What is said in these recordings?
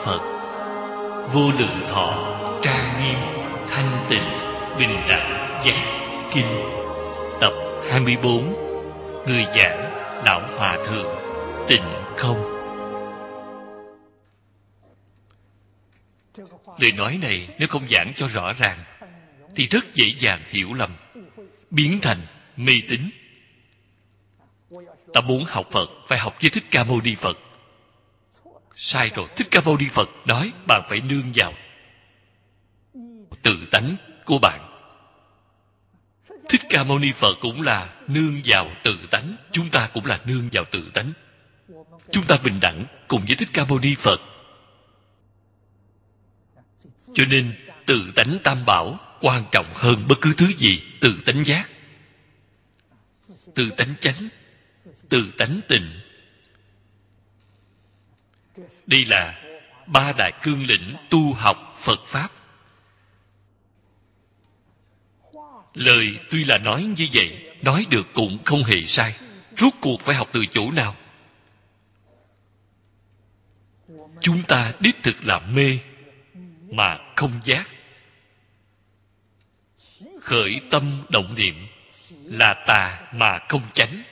Phật. Vô lượng thọ trang nghiêm thanh tịnh bình đẳng giác kinh. Tập 24. Người giảng Đạo Hòa Thượng Tịnh Không. Lời nói này nếu không giảng cho rõ ràng thì rất dễ dàng hiểu lầm, biến thành mê tín. Ta muốn học Phật phải học với Thích Ca Mâu Ni Phật. Sai rồi. Thích Ca Mâu Ni Phật nói bạn phải nương vào tự tánh của bạn. Thích Ca Mâu Ni Phật cũng là nương vào tự tánh, chúng ta cũng là nương vào tự tánh. Chúng ta bình đẳng cùng với Thích Ca Mâu Ni Phật. Cho nên tự tánh tam bảo quan trọng hơn bất cứ thứ gì. Tự tánh giác, tự tánh chánh, tự tánh tịnh. Đây là ba đại cương lĩnh tu học Phật Pháp. Lời tuy là nói như vậy, nói được cũng không hề sai. Rốt cuộc phải học từ chỗ nào? Chúng ta đích thực là mê mà không giác. Khởi tâm động niệm là tà mà không chánh,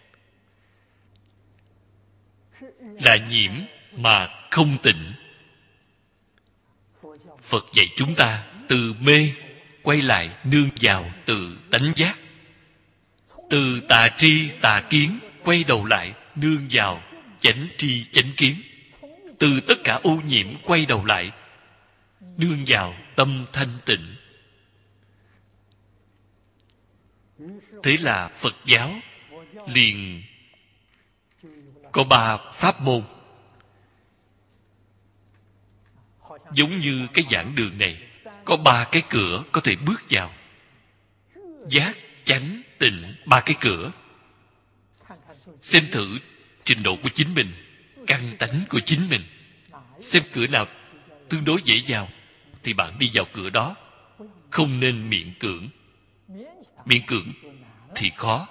là nhiễm mà không tịnh. Phật dạy chúng ta từ mê quay lại nương vào tự tánh giác, từ tà tri tà kiến quay đầu lại nương vào chánh tri chánh kiến, từ tất cả ô nhiễm quay đầu lại nương vào tâm thanh tịnh. Thế là Phật giáo liền có 3 pháp môn. Giống như cái giảng đường này có 3 cái cửa có thể bước vào. Giác, chánh, tịnh, 3 cái cửa. Xem thử trình độ của chính mình, căn tánh của chính mình. Xem cửa nào tương đối dễ vào thì bạn đi vào cửa đó. Không nên miễn cưỡng. Miễn cưỡng thì khó.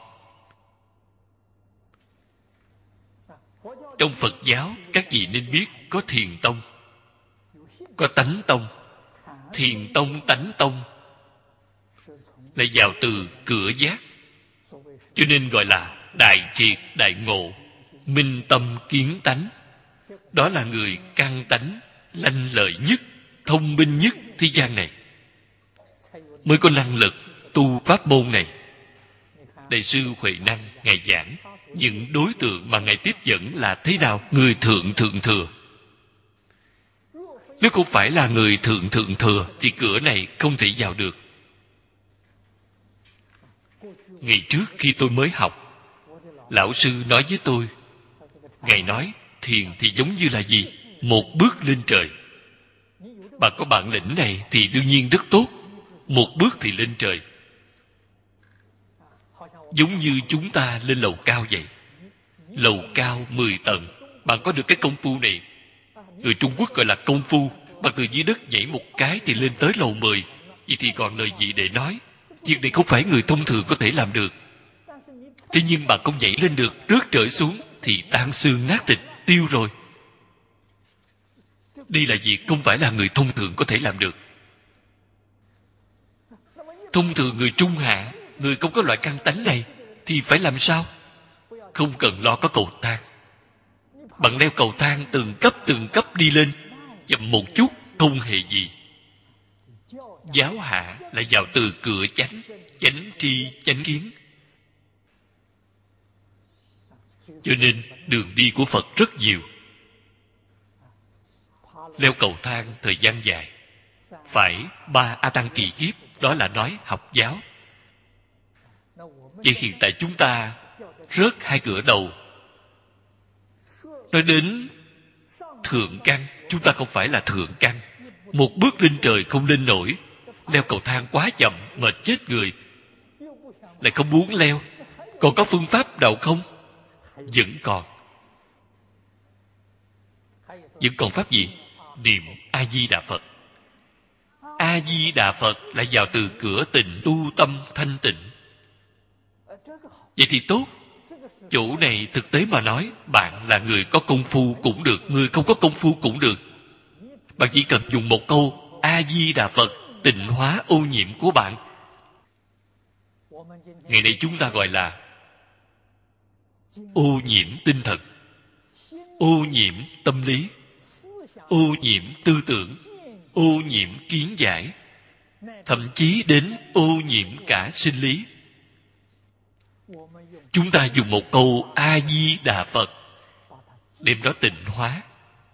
Trong Phật giáo các vị nên biết có Thiền Tông, có Tánh Tông. Thiền Tông, Tánh Tông là vào từ cửa giác, cho nên gọi là đại triệt đại ngộ, minh tâm kiến tánh. Đó là người căn tánh lanh lợi nhất, thông minh nhất thế gian này, mới có năng lực tu pháp môn này. Đại sư Huệ Năng ngài giảng những đối tượng mà ngài tiếp dẫn là thế nào? Người thượng thượng thừa. Nếu không phải là người thượng thượng thừa thì cửa này không thể vào được. Ngày trước khi tôi mới học, lão sư nói với tôi, ngài nói thiền thì giống như là gì? Một bước lên trời. Bạn có bản lĩnh này thì đương nhiên rất tốt. Một bước thì lên trời. Giống như chúng ta lên lầu cao vậy. Lầu cao 10 tầng. Bạn có được cái công phu này. Người Trung Quốc gọi là công phu. Bạn từ dưới đất nhảy một cái thì lên tới lầu 10. Vậy thì còn lời gì để nói? Việc này không phải người thông thường có thể làm được. Thế nhưng bạn không nhảy lên được, rớt trở xuống thì tan xương nát thịt, tiêu rồi. Đây là việc không phải là người thông thường có thể làm được. Thông thường người trung hạ, người không có loại căn tánh này thì phải làm sao? Không cần lo có cầu thang. Bạn leo cầu thang từng cấp đi lên, chậm một chút không hề gì. Giáo hạ là vào từ cửa chánh, chánh tri chánh kiến. Cho nên đường đi của Phật rất nhiều. Leo cầu thang thời gian dài, phải 3 A Tăng kỳ kiếp, đó là nói học giáo. Vậy hiện tại chúng ta rớt 2 cửa đầu. Nói đến thượng căn, chúng ta không phải là thượng căn. Một bước lên trời không lên nổi. Leo cầu thang quá chậm, mệt chết người. Lại không muốn leo. Còn có phương pháp nào không? Vẫn còn. Vẫn còn pháp gì? Niệm A-di-đà Phật. A-di-đà Phật là vào từ cửa tịnh, tu tâm thanh tịnh. Vậy thì tốt. Chỗ này thực tế mà nói, bạn là người có công phu cũng được, người không có công phu cũng được. Bạn chỉ cần dùng một câu A-di-đà Phật tịnh hóa ô nhiễm của bạn. Ngày nay chúng ta gọi là ô nhiễm tinh thần, ô nhiễm tâm lý, ô nhiễm tư tưởng, ô nhiễm kiến giải, thậm chí đến ô nhiễm cả sinh lý. Chúng ta dùng một câu A-di-đà Phật đem đó tịnh hóa.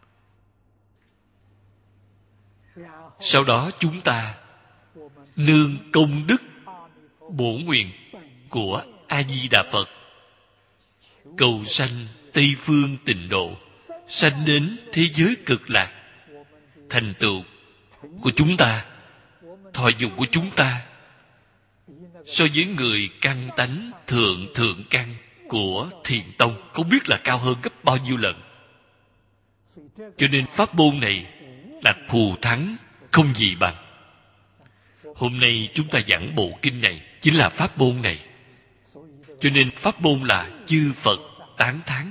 Sau đó chúng ta nương công đức bổ nguyện của A-di-đà Phật cầu sanh Tây phương tịnh độ, sanh đến thế giới cực lạc. Thành tựu của chúng ta, thọ dụng của chúng ta so với người căn tánh thượng căn của Thiền Tông không biết là cao hơn gấp bao nhiêu lần. Cho nên pháp môn này là thù thắng không gì bằng. Hôm nay chúng ta giảng bộ kinh này chính là pháp môn này. Cho nên pháp môn là chư Phật tán thán.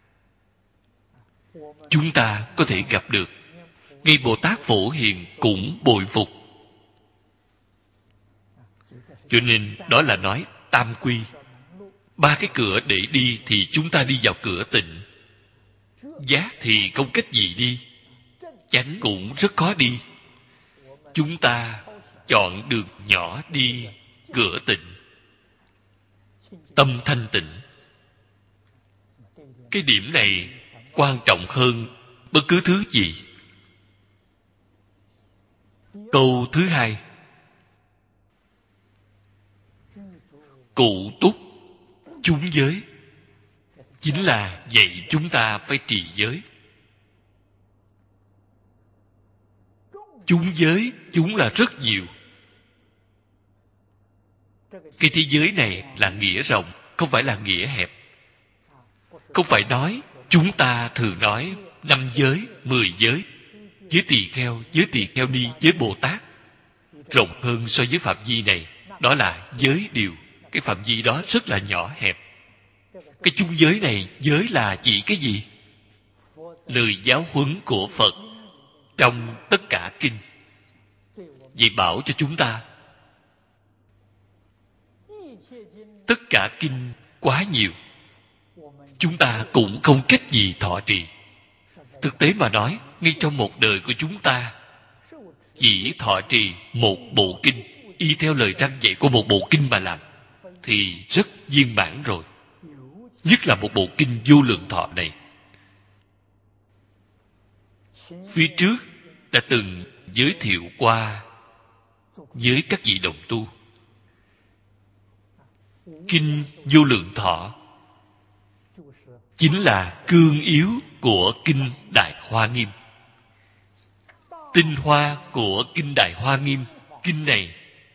Chúng ta có thể gặp được. Ngay Bồ Tát Phổ Hiền cũng bội phục. Cho nên đó là nói tam quy. Ba cái cửa để đi thì chúng ta đi vào cửa tịnh. Giác thì không cách gì đi, chánh cũng rất khó đi. Chúng ta chọn đường nhỏ đi cửa tịnh, tâm thanh tịnh. Cái điểm này quan trọng hơn bất cứ thứ gì. Câu thứ hai, cụ túc chúng giới, chính là dạy chúng ta phải trì giới. Chúng giới, chúng là rất nhiều. Cái thế giới này là nghĩa rộng, không phải là nghĩa hẹp. Không phải nói, chúng ta thường nói 5 giới, 10 giới. Giới tỳ kheo ni, giới Bồ Tát. Rộng hơn so với phạm vi này, đó là giới điều. Cái phạm vi đó rất là nhỏ hẹp. Cái chung giới này, giới là chỉ cái gì? Lời giáo huấn của Phật trong tất cả kinh. Vậy bảo cho chúng ta, tất cả kinh quá nhiều, chúng ta cũng không cách gì thọ trì. Thực tế mà nói, ngay trong một đời của chúng ta, chỉ thọ trì một bộ kinh, y theo lời răn dạy của một bộ kinh mà làm, thì rất viên mãn rồi. Nhất là một bộ kinh Vô Lượng Thọ này. Phía trước đã từng giới thiệu qua với các vị đồng tu. Kinh Vô Lượng Thọ chính là cương yếu của kinh Đại Hoa Nghiêm. Tinh hoa của kinh Đại Hoa Nghiêm, kinh này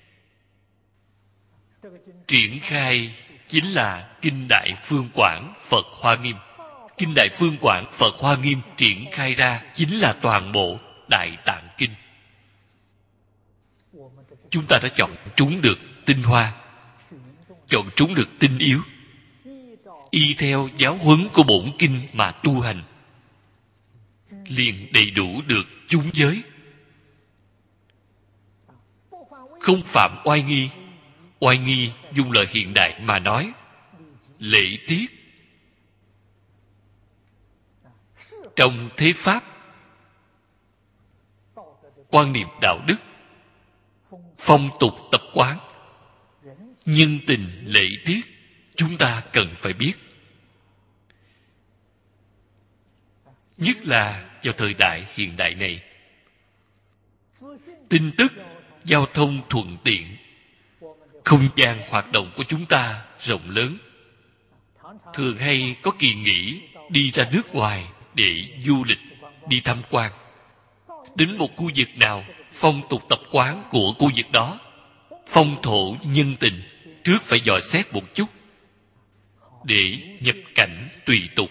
triển khai chính là kinh Đại Phương Quảng Phật Hoa Nghiêm. Kinh Đại Phương Quảng Phật Hoa Nghiêm triển khai ra chính là toàn bộ Đại Tạng Kinh. Chúng ta đã chọn trúng được tinh hoa, chọn trúng được tinh yếu, y theo giáo huấn của bổn kinh mà tu hành, liền đầy đủ được chúng giới. Không phạm oai nghi. Oai nghi dùng lời hiện đại mà nói, lễ tiết. Trong thế pháp, quan niệm đạo đức, phong tục tập quán, nhân tình lễ tiết, chúng ta cần phải biết. Nhất là vào thời đại hiện đại này, tin tức, giao thông thuận tiện, không gian hoạt động của chúng ta rộng lớn. Thường hay có kỳ nghỉ đi ra nước ngoài để du lịch, đi tham quan. Đến một khu vực nào, phong tục tập quán của khu vực đó, phong thổ nhân tình, trước phải dò xét một chút để nhập cảnh tùy tục.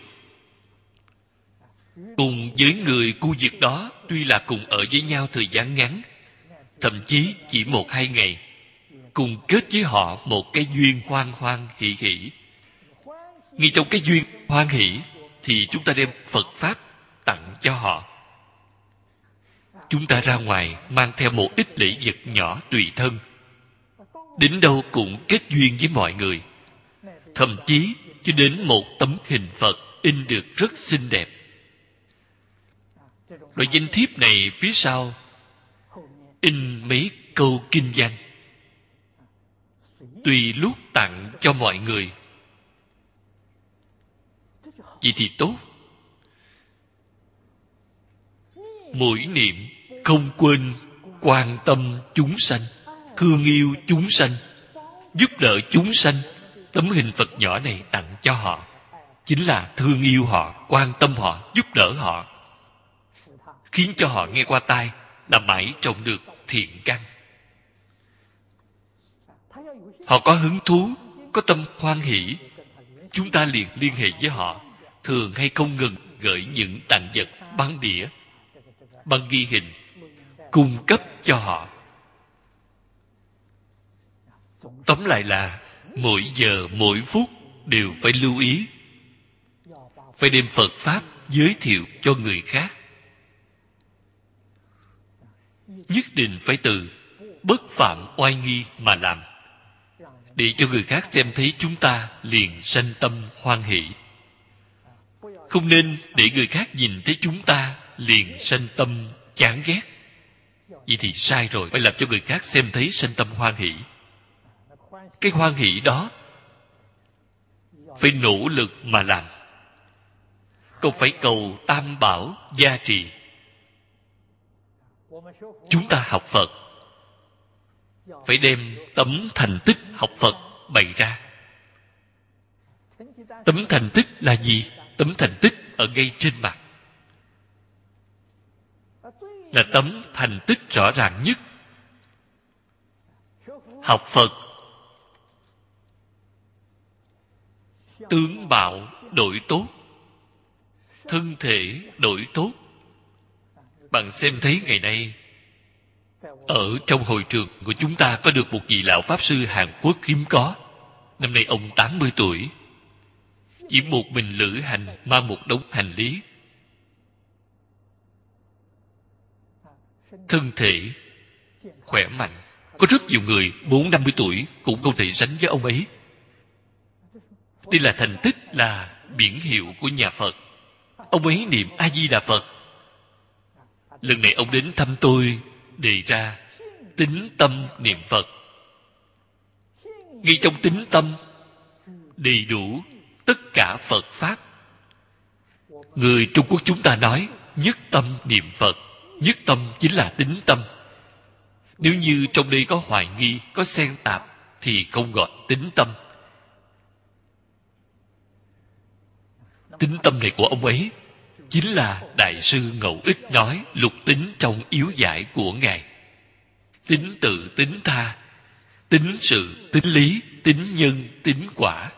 Cùng với người khu vực đó, tuy là cùng ở với nhau thời gian ngắn, thậm chí chỉ 1-2 ngày, cùng kết với họ một cái duyên hoan hoan hỷ hỷ. Ngay trong cái duyên hoan hỷ thì chúng ta đem Phật Pháp tặng cho họ. chúng ta ra ngoài mang theo một ít lễ vật nhỏ tùy thân, đến đâu cũng kết duyên với mọi người. Thậm chí cho đến một tấm hình Phật in được rất xinh đẹp. Loại danh thiếp này phía sau in mấy câu kinh văn, tùy lúc tặng cho mọi người. Vậy thì tốt. Mỗi niệm không quên quan tâm chúng sanh, thương yêu chúng sanh, giúp đỡ chúng sanh. Tấm hình Phật nhỏ này tặng cho họ chính là thương yêu họ, quan tâm họ, giúp đỡ họ, khiến cho họ nghe qua tai là mãi trồng được thiện căn. Họ có hứng thú, có tâm hoan hỷ, chúng ta liền liên hệ với họ, thường hay không ngừng gửi những tặng vật, băng đĩa, băng ghi hình cung cấp cho họ. Tóm lại là mỗi giờ mỗi phút đều phải lưu ý, phải đem Phật Pháp giới thiệu cho người khác. Nhất định phải từ bất phạm oai nghi mà làm, để cho người khác xem thấy chúng ta liền sanh tâm hoan hỷ. Không nên để người khác nhìn thấy chúng ta liền sanh tâm chán ghét. Vậy thì sai rồi, phải làm cho người khác xem thấy sanh tâm hoan hỷ. Cái hoan hỷ đó phải nỗ lực mà làm, không phải cầu tam bảo gia trì. Chúng ta học Phật phải đem tấm thành tích học Phật bày ra. Tấm thành tích là gì? Tấm thành tích ở ngay trên mặt, là tấm thành tích rõ ràng nhất. Học Phật tướng mạo đổi tốt, thân thể đổi tốt. Bạn xem thấy ngày nay ở trong hội trường của chúng ta có được một vị lão Pháp Sư Hàn Quốc hiếm có. Năm nay ông 80 tuổi, chỉ một mình lữ hành mang một đống hành lý. Thân thể khỏe mạnh. Có rất nhiều người 40-50 tuổi cũng không thể sánh với ông ấy. Đây là thành tích, là biển hiệu của nhà Phật. Ông ấy niệm A Di Đà Phật. Lần này ông đến thăm tôi, đề ra tín tâm niệm Phật. Ngay trong tín tâm đầy đủ tất cả Phật Pháp. Người Trung Quốc chúng ta nói nhất tâm niệm Phật. Nhất tâm chính là tín tâm. Nếu như trong đây có hoài nghi, có xen tạp thì không gọi tín tâm. Tín tâm này của ông ấy chính là Đại sư Ngẫu Ích nói lục tín trong yếu giải của Ngài. Tín tự, tín tha, tín sự, tín lý, tín nhân, tín quả.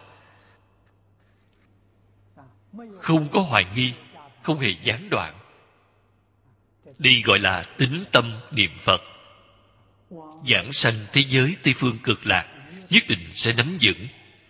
Không có hoài nghi, không hề gián đoạn. Đây gọi là tín tâm niệm Phật. Giảng sanh thế giới Tây Phương Cực Lạc nhất định sẽ nắm vững.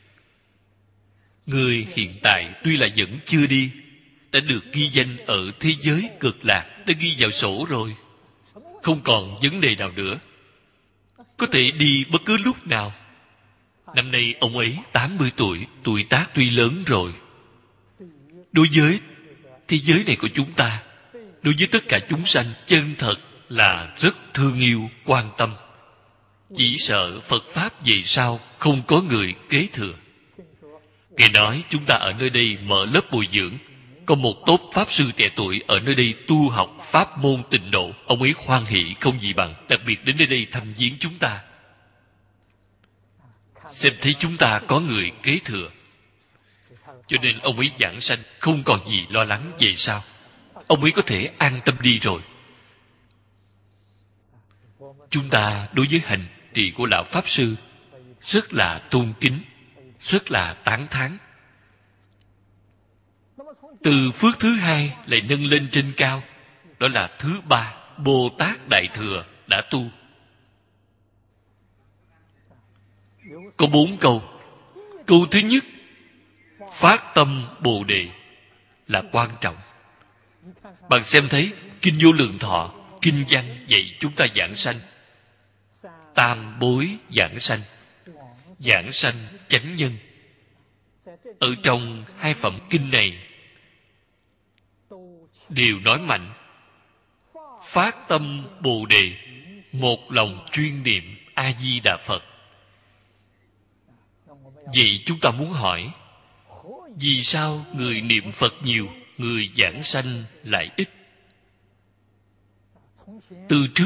Người hiện tại tuy là vẫn chưa đi, đã được ghi danh ở thế giới Cực Lạc, đã ghi vào sổ rồi. Không còn vấn đề nào nữa. Có thể đi bất cứ lúc nào. Năm nay ông ấy 80 tuổi, tuổi tác tuy lớn rồi. Đối với thế giới này của chúng ta, đối với tất cả chúng sanh, chân thật là rất thương yêu, quan tâm. Chỉ sợ Phật Pháp về sau không có người kế thừa. Nghe nói chúng ta ở nơi đây mở lớp bồi dưỡng, có một tốt Pháp Sư trẻ tuổi ở nơi đây tu học Pháp môn Tịnh Độ. Ông ấy hoan hỷ không gì bằng, đặc biệt đến nơi đây thăm viếng chúng ta. Xem thấy chúng ta có người kế thừa, cho nên ông ấy giảng sanh không còn gì lo lắng về sau. Ông ấy có thể an tâm đi rồi. Chúng ta đối với hành trì của Lão Pháp Sư rất là tôn kính, rất là tán thán. Từ phước thứ hai lại nâng lên trên cao, đó là thứ ba, Bồ Tát Đại Thừa đã tu. Có 4 câu. Câu thứ nhất, phát tâm Bồ Đề là quan trọng. Bạn xem thấy Kinh Vô Lượng Thọ kinh văn dạy chúng ta giảng sanh. Tam bối giảng sanh, giảng sanh chánh nhân. Ở trong hai phẩm kinh này đều nói mạnh: phát tâm Bồ Đề, một lòng chuyên niệm A Di Đà Phật. Vậy chúng ta muốn hỏi, vì sao người niệm Phật nhiều, người giảng sanh lại ít? Từ trước,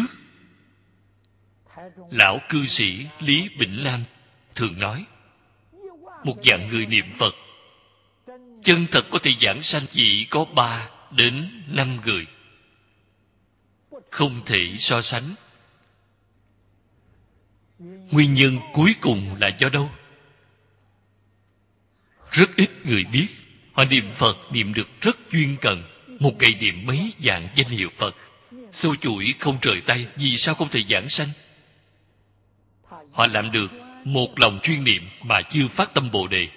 lão cư sĩ Lý Bỉnh Nam thường nói, một vạn người niệm Phật, chân thật có thể giảng sanh chỉ có 3 đến 5 người. Không thể so sánh. Nguyên nhân cuối cùng là do đâu? Rất ít người biết. Họ niệm Phật niệm được rất chuyên cần, một ngày niệm mấy vạn danh hiệu Phật, sâu chuỗi không rời tay. Vì sao không thể giảng sanh? Họ làm được một lòng chuyên niệm mà chưa phát tâm Bồ Đề.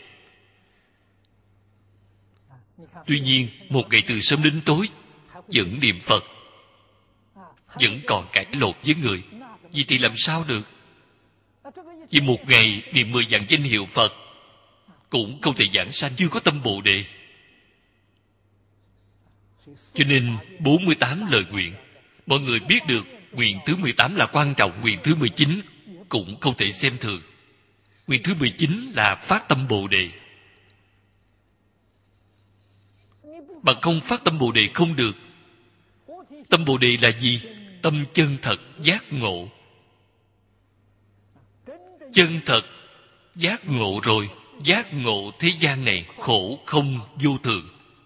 Tuy nhiên, một ngày từ sớm đến tối vẫn niệm Phật, vẫn còn cãi lộn với người. Vì thì làm sao được? Vì một ngày niệm 10 vạn danh hiệu Phật cũng không thể giảng sanh, chưa có tâm Bồ Đề. Cho nên 48 lời nguyện, mọi người biết được nguyện thứ 18 là quan trọng, nguyện thứ 19 cũng không thể xem thường. Nguyện thứ 19 là phát tâm Bồ Đề. Bằng không phát tâm Bồ Đề không được. Tâm Bồ Đề là gì? Tâm chân thật giác ngộ. Chân thật giác ngộ rồi, giác ngộ thế gian này khổ không vô thường.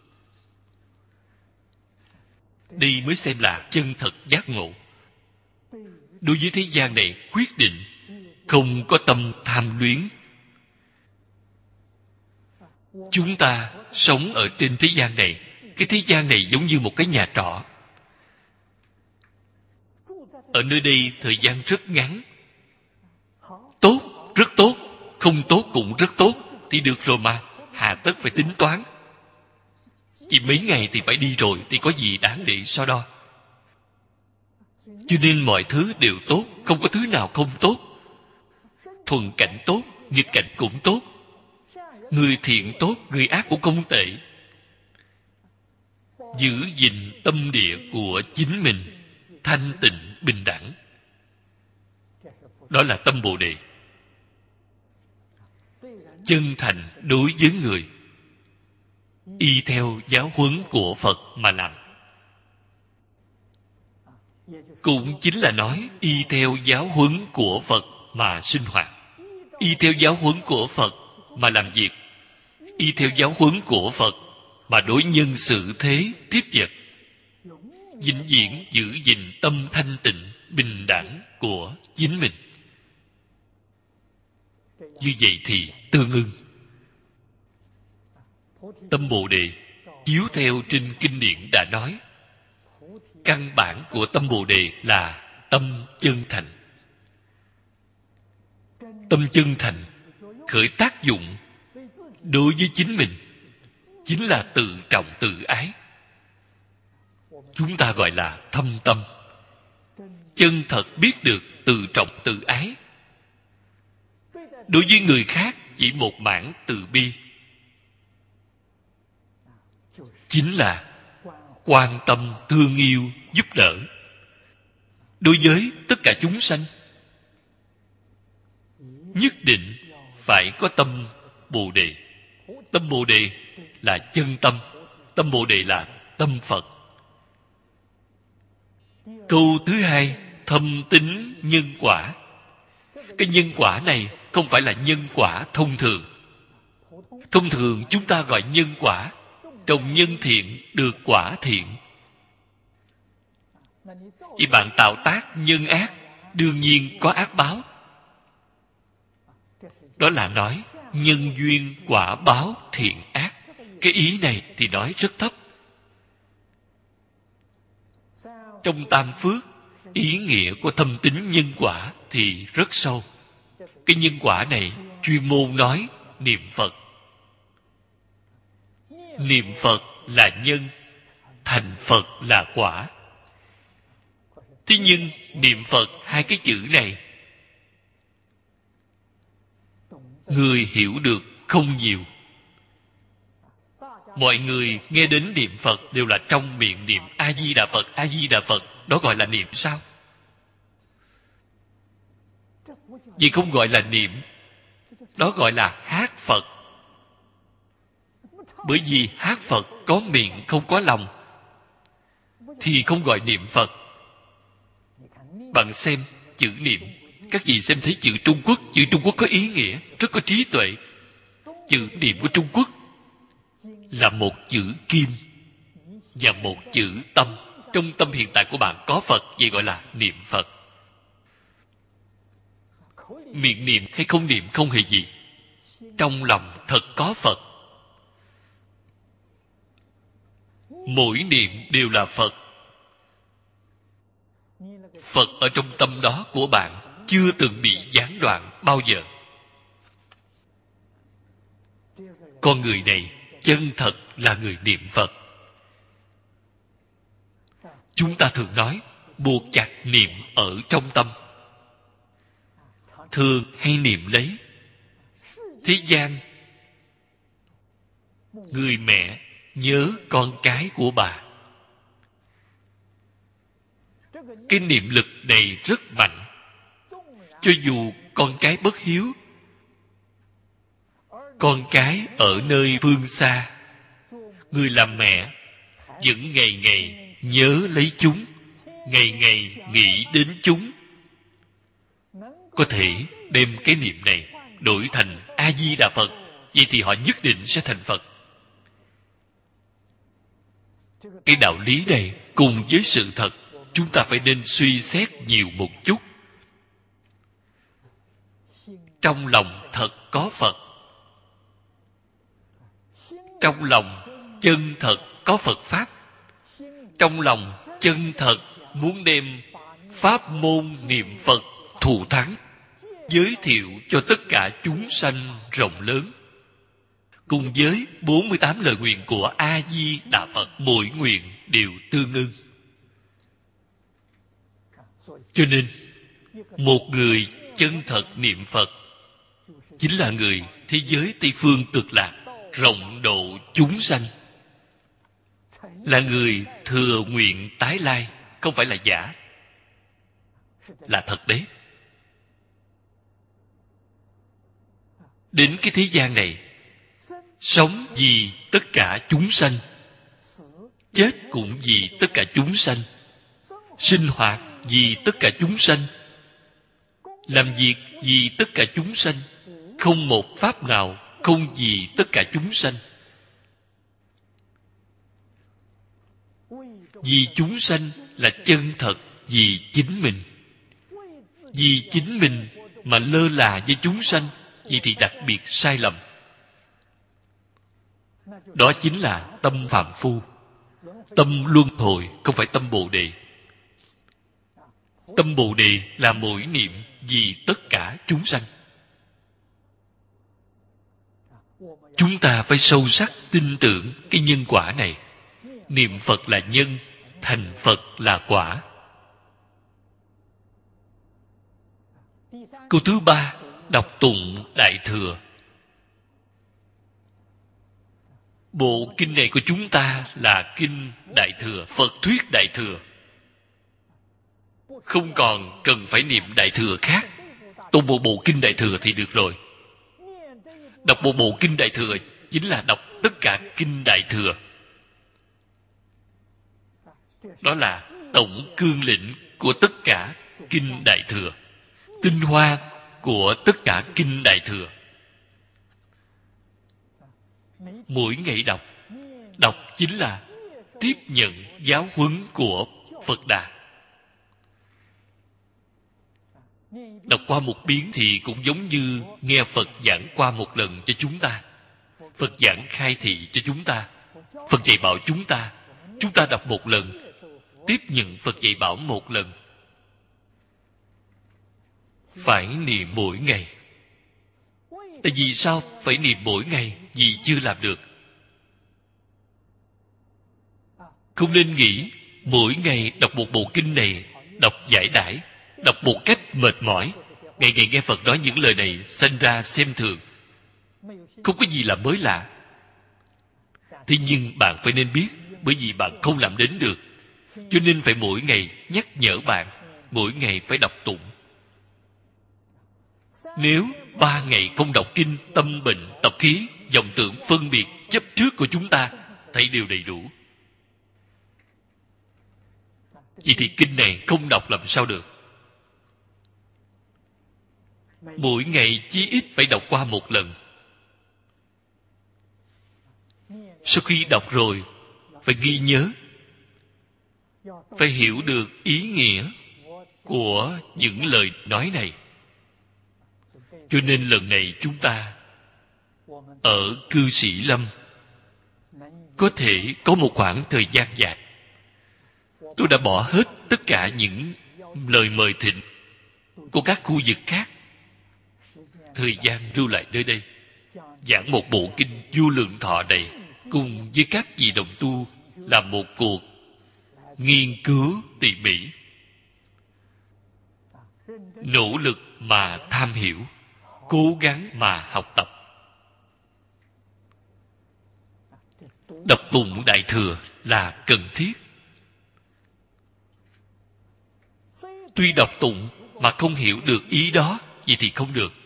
Đây mới xem là chân thật giác ngộ. Đối với thế gian này quyết định không có tâm tham luyến. Chúng ta sống ở trên thế gian này, cái thế gian này giống như một cái nhà trọ. Ở nơi đây thời gian rất ngắn. Tốt, rất tốt. Không tốt cũng rất tốt. Thì được rồi mà, hà tất phải tính toán. Chỉ mấy ngày thì phải đi rồi, thì có gì đáng để so đo. Cho nên mọi thứ đều tốt, không có thứ nào không tốt. Thuận cảnh tốt, nghịch cảnh cũng tốt. Người thiện tốt, người ác cũng không tệ. Giữ gìn tâm địa của chính mình thanh tịnh bình đẳng, đó là tâm Bồ Đề. Chân thành đối với người, y theo giáo huấn của Phật mà làm. Cũng chính là nói y theo giáo huấn của Phật mà sinh hoạt, y theo giáo huấn của Phật mà làm việc, y theo giáo huấn của Phật mà đối nhân xử thế tiếp vật, vĩnh viễn giữ gìn tâm thanh tịnh bình đẳng của chính mình. Như vậy thì tương ưng. Tâm Bồ Đề chiếu theo trên kinh điển đã nói, căn bản của tâm Bồ Đề là tâm chân thành. Tâm chân thành khởi tác dụng đối với chính mình chính là tự trọng tự ái. Chúng ta gọi là thâm tâm. Chân thật biết được tự trọng tự ái. Đối với người khác chỉ một mảng từ bi, chính là quan tâm thương yêu giúp đỡ. Đối với tất cả chúng sanh nhất định phải có tâm Bồ Đề. Tâm Bồ Đề là chân tâm. Tâm Bồ Đề là tâm Phật. Câu thứ hai, thâm tín nhân quả. Cái nhân quả này không phải là nhân quả thông thường. Thông thường chúng ta gọi nhân quả, trồng nhân thiện được quả thiện. Vì bạn tạo tác nhân ác, đương nhiên có ác báo. Đó là nói nhân duyên quả báo thiện ác. Cái ý này thì nói rất thấp. Trong Tam Phước, ý nghĩa của thâm tín nhân quả thì rất sâu. Cái nhân quả này chuyên môn nói niệm Phật. Niệm Phật là nhân, thành Phật là quả. Thế nhưng niệm Phật hai cái chữ này, người hiểu được không nhiều. Mọi người nghe đến niệm Phật đều là trong miệng niệm A Di Đà Phật, A Di Đà Phật. Đó gọi là niệm sao? Vì không gọi là niệm, đó gọi là hát Phật. Bởi vì hát Phật có miệng không có lòng thì không gọi niệm Phật. Bạn xem chữ niệm, các vị xem thấy chữ Trung Quốc. Chữ Trung Quốc có ý nghĩa, rất có trí tuệ. Chữ niệm của Trung Quốc là một chữ kim và một chữ tâm. Trong tâm hiện tại của bạn có Phật, vậy gọi là niệm Phật. Miệng niệm hay không niệm không hề gì. Trong lòng thật có Phật. Mỗi niệm đều là Phật. Phật ở trong tâm đó của bạn chưa từng bị gián đoạn bao giờ. Con người này chân thật là người niệm Phật. Chúng ta thường nói buộc chặt niệm ở trong tâm. Thường hay niệm lấy thế gian. Người mẹ nhớ con cái của bà. Cái niệm lực này rất mạnh. Cho dù con cái bất hiếu, con cái ở nơi phương xa, người làm mẹ vẫn ngày ngày nhớ lấy chúng, ngày ngày nghĩ đến chúng. Có thể đem cái niệm này đổi thành A Di Đà Phật, vậy thì họ nhất định sẽ thành Phật. Cái đạo lý này cùng với sự thật, chúng ta phải nên suy xét nhiều một chút. Trong lòng thật có Phật. Trong lòng chân thật có Phật Pháp. Trong lòng chân thật muốn đem pháp môn niệm Phật thù thắng, giới thiệu cho tất cả chúng sanh rộng lớn. Cùng với 48 lời nguyện của A Di Đà Phật, mỗi nguyện đều tương ưng. Cho nên một người chân thật niệm Phật chính là người thế giới Tây Phương Cực Lạc, rộng độ chúng sanh, là người thừa nguyện tái lai, không phải là giả, là thật đấy. Đến cái thế gian này, sống vì tất cả chúng sanh, chết cũng vì tất cả chúng sanh, sinh hoạt vì tất cả chúng sanh, làm việc vì tất cả chúng sanh, không một pháp nào không vì tất cả chúng sanh. Vì chúng sanh là chân thật vì chính mình. Vì chính mình mà lơ là với chúng sanh, vậy thì đặc biệt sai lầm. Đó chính là tâm phàm phu, tâm luân hồi, không phải tâm Bồ Đề. Tâm Bồ Đề là mỗi niệm vì tất cả chúng sanh. Chúng ta phải sâu sắc tin tưởng cái nhân quả này. Niệm Phật là nhân, thành Phật là quả. Câu thứ ba, đọc tụng Đại Thừa. Bộ kinh này của chúng ta là kinh Đại Thừa, Phật thuyết Đại Thừa. Không còn cần phải niệm Đại Thừa khác. Tụng một bộ kinh Đại Thừa thì được rồi. Đọc một bộ kinh Đại Thừa chính là đọc tất cả kinh Đại Thừa. Đó là tổng cương lĩnh của tất cả kinh Đại Thừa, tinh hoa của tất cả kinh Đại Thừa. Mỗi ngày đọc chính là tiếp nhận giáo huấn của Phật Đà. Đọc qua một biến thì cũng giống như nghe Phật giảng qua một lần cho chúng ta. Phật giảng khai thị cho chúng ta, Phật dạy bảo chúng ta đọc một lần, tiếp nhận Phật dạy bảo một lần. Phải niệm mỗi ngày. Tại vì sao phải niệm mỗi ngày? Vì chưa làm được. Không nên nghĩ mỗi ngày đọc một bộ kinh này đọc giải đãi, đọc một cách mệt mỏi. Ngày ngày nghe Phật nói những lời này, sinh ra xem thường, không có gì là mới lạ. Thế nhưng bạn phải nên biết, bởi vì bạn không làm đến được, cho nên phải mỗi ngày nhắc nhở bạn, mỗi ngày phải đọc tụng. Nếu 3 ngày không đọc kinh, tâm bệnh, tập khí, vọng tưởng, phân biệt, chấp trước của chúng ta thấy đều đầy đủ. Vậy thì kinh này không đọc làm sao được? Mỗi ngày chí ít phải đọc qua một lần. Sau khi đọc rồi, phải ghi nhớ, phải hiểu được ý nghĩa của những lời nói này. Cho nên lần này chúng ta ở cư sĩ Lâm có thể có một khoảng thời gian dài. Tôi đã bỏ hết tất cả những lời mời thịnh của các khu vực khác, thời gian lưu lại nơi đây, giảng một bộ kinh Vô Lượng Thọ này, cùng với các vị đồng tu làm một cuộc nghiên cứu tỉ mỉ, nỗ lực mà tham hiểu, cố gắng mà học tập. Đọc tụng Đại Thừa là cần thiết. Tuy đọc tụng mà không hiểu được ý đó, vậy thì không được.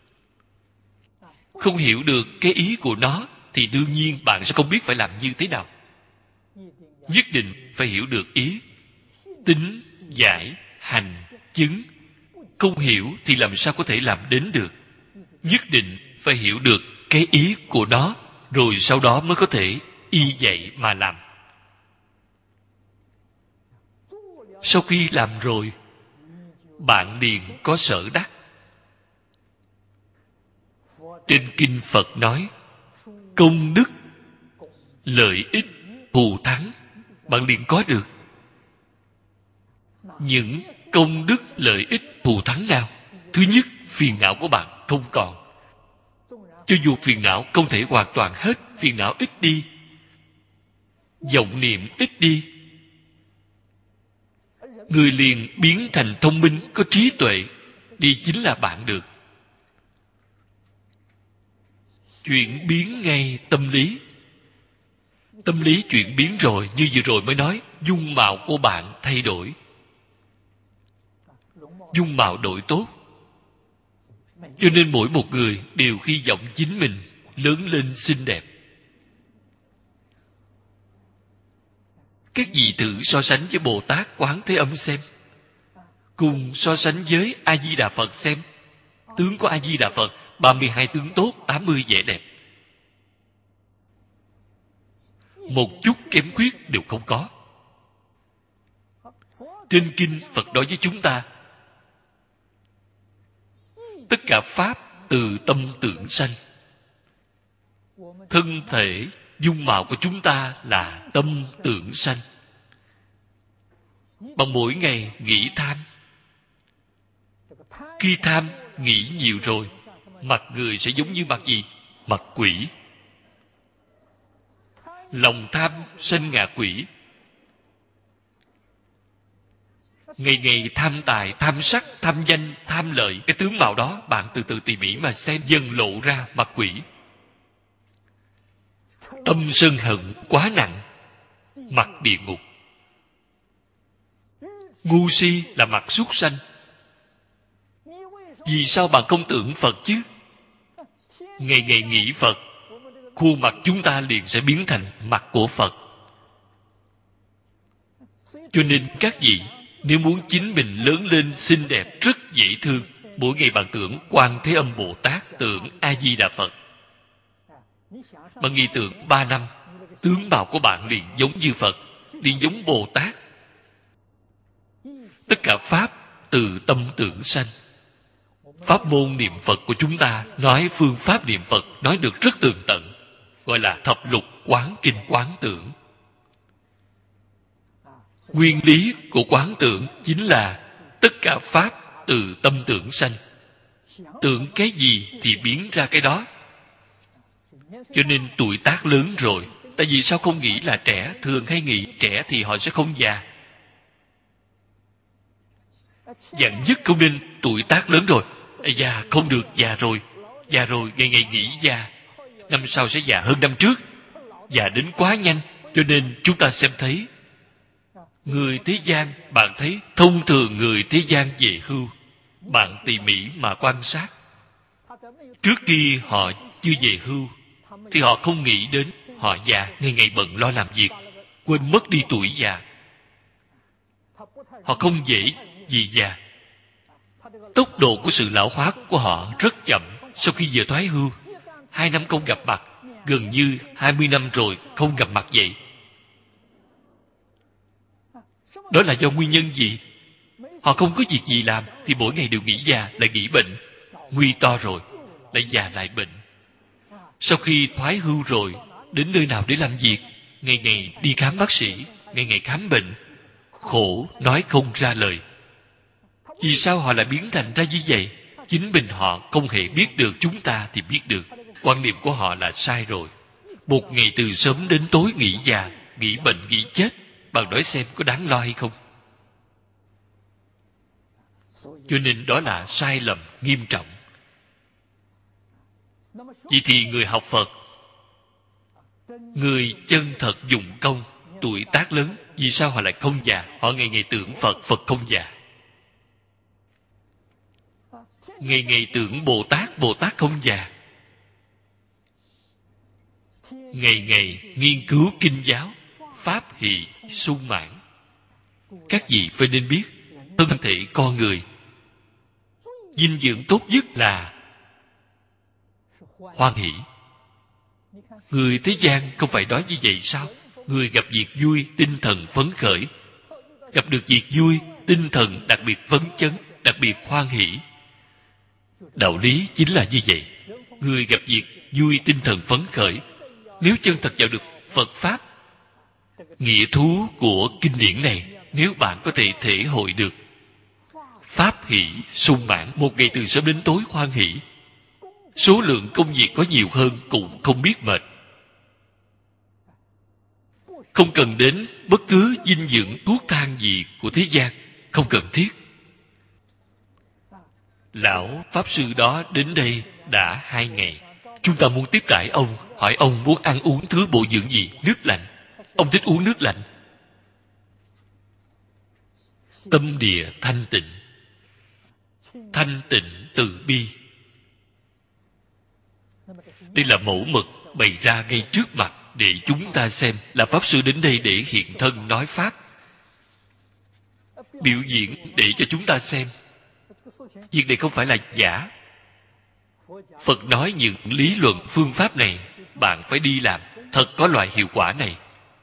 Không hiểu được cái ý của nó thì đương nhiên bạn sẽ không biết phải làm như thế nào. Nhất định phải hiểu được ý, tính, giải, hành, chứng. Không hiểu thì làm sao có thể làm đến được. Nhất định phải hiểu được cái ý của nó, rồi sau đó mới có thể y vậy mà làm. Sau khi làm rồi, bạn liền có sở đắc. Trên kinh Phật nói, công đức, lợi ích, thù thắng, bạn liền có được. Những công đức, lợi ích, thù thắng nào? Thứ nhất, phiền não của bạn không còn. Cho dù phiền não không thể hoàn toàn hết, phiền não ít đi, vọng niệm ít đi, người liền biến thành thông minh, có trí tuệ, đi chính là bạn được. Chuyển biến ngay tâm lý. Tâm lý chuyển biến rồi, như vừa rồi mới nói, dung mạo của bạn thay đổi. Dung mạo đổi tốt. Cho nên mỗi một người đều hy vọng chính mình lớn lên xinh đẹp. Các vị thử so sánh với Bồ Tát Quán Thế Âm xem, cùng so sánh với A Di Đà Phật xem. Tướng của A Di Đà Phật 32 tướng tốt, 80 vẻ đẹp, một chút kém khuyết đều không có. Trên kinh Phật nói với chúng ta, tất cả pháp từ tâm tưởng sanh. Thân thể, dung mạo của chúng ta là tâm tưởng sanh. Bằng mỗi ngày nghĩ tham. Khi tham, nghĩ nhiều rồi, mặt người sẽ giống như mặt gì? Mặt quỷ. Lòng tham sanh ngạ quỷ. Ngày ngày tham tài, tham sắc, tham danh, tham lợi. Cái tướng mạo đó bạn từ từ tỉ mỉ mà xem, dần lộ ra mặt quỷ. Tâm sân hận quá nặng, mặt địa ngục. Ngu si là mặt súc sanh. Vì sao bạn không tưởng Phật chứ? Ngày ngày nghĩ Phật, khuôn mặt chúng ta liền sẽ biến thành mặt của Phật. Cho nên các vị, nếu muốn chính mình lớn lên xinh đẹp, rất dễ thương, mỗi ngày bạn tưởng Quan Thế Âm Bồ Tát, tưởng A Di Đà Phật. Bạn nghĩ tưởng 3 năm, tướng mạo của bạn liền giống như Phật, liền giống Bồ Tát. Tất cả pháp từ tâm tưởng sanh. Pháp môn niệm Phật của chúng ta nói phương pháp niệm Phật nói được rất tường tận, gọi là thập lục quán kinh quán tưởng. Nguyên lý của quán tưởng chính là tất cả pháp từ tâm tưởng sanh. Tưởng cái gì thì biến ra cái đó. Cho nên tuổi tác lớn rồi, tại vì sao không nghĩ là trẻ? Thường hay nghĩ trẻ thì họ sẽ không già. Dặn nhất không nên tuổi tác lớn rồi. Ây da, không được, già rồi, ngày ngày nghỉ già. Năm sau sẽ già hơn năm trước. Già đến quá nhanh, cho nên chúng ta xem thấy người thế gian, bạn thấy thông thường người thế gian về hưu, bạn tỉ mỉ mà quan sát, trước khi họ chưa về hưu thì họ không nghĩ đến họ già, ngày ngày bận lo làm việc, quên mất đi tuổi già. Họ không dễ vì già. Tốc độ của sự lão hóa của họ rất chậm. Sau khi vừa thoái hưu, 2 năm không gặp mặt, gần như 20 năm rồi không gặp mặt vậy. Đó là do nguyên nhân gì? Họ không có việc gì làm thì mỗi ngày đều nghĩ già, lại nghĩ bệnh. Nguy to rồi, lại già lại bệnh. Sau khi thoái hưu rồi, đến nơi nào để làm việc? Ngày ngày đi khám bác sĩ, ngày ngày khám bệnh. Khổ nói không ra lời. Vì sao họ lại biến thành ra như vậy? Chính mình họ không hề biết được, chúng ta thì biết được. Quan niệm của họ là sai rồi. Một ngày từ sớm đến tối nghĩ già, nghĩ bệnh, nghĩ chết. Bạn nói xem có đáng lo hay không? Cho nên đó là sai lầm nghiêm trọng. Vậy thì người học Phật, người chân thật dụng công, tuổi tác lớn, vì sao họ lại không già? Họ ngày ngày tưởng Phật, Phật không già. Ngày ngày tưởng Bồ Tát không già. Ngày ngày nghiên cứu kinh giáo, pháp hỷ sung mãn. Các vị phải nên biết, thân thể con người dinh dưỡng tốt nhất là hoan hỷ. Người thế gian không phải nói như vậy sao? Người gặp việc vui, tinh thần phấn khởi. Gặp được việc vui, tinh thần đặc biệt phấn chấn, đặc biệt hoan hỷ. Đạo lý chính là như vậy. Người gặp việc vui, tinh thần phấn khởi. Nếu chân thật vào được Phật Pháp, nghĩa thú của kinh điển này, nếu bạn có thể thể hội được, pháp hỷ sung mãn, một ngày từ sớm đến tối hoan hỷ, số lượng công việc có nhiều hơn cũng không biết mệt. Không cần đến bất cứ dinh dưỡng thuốc thang gì của thế gian, không cần thiết. Lão Pháp Sư đó đến đây đã 2 ngày. Chúng ta muốn tiếp đãi ông, hỏi ông muốn ăn uống thứ bổ dưỡng gì? Nước lạnh. Ông thích uống nước lạnh. Tâm địa thanh tịnh, thanh tịnh từ bi. Đây là mẫu mực bày ra ngay trước mặt để chúng ta xem. Là Pháp Sư đến đây để hiện thân nói Pháp, biểu diễn để cho chúng ta xem. Việc này không phải là giả. Phật nói những lý luận phương pháp này, bạn phải đi làm, thật có loại hiệu quả này.